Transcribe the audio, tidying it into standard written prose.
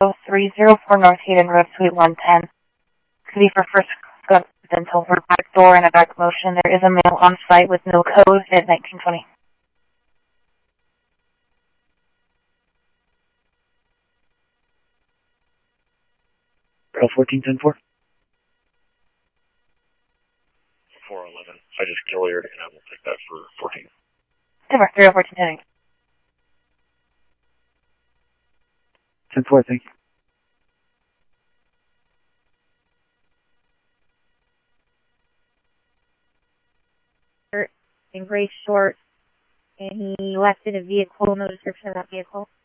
304 North Hayden Road, Suite 110. Could be for first dental for back door and a back motion. There is a male on site with no code at 1920. Girl 1410-4. 411. I just cleared, and I will take that for 14. Denver, 304 10-4, thank you. In gray shorts, and he left in a vehicle, no description of that vehicle.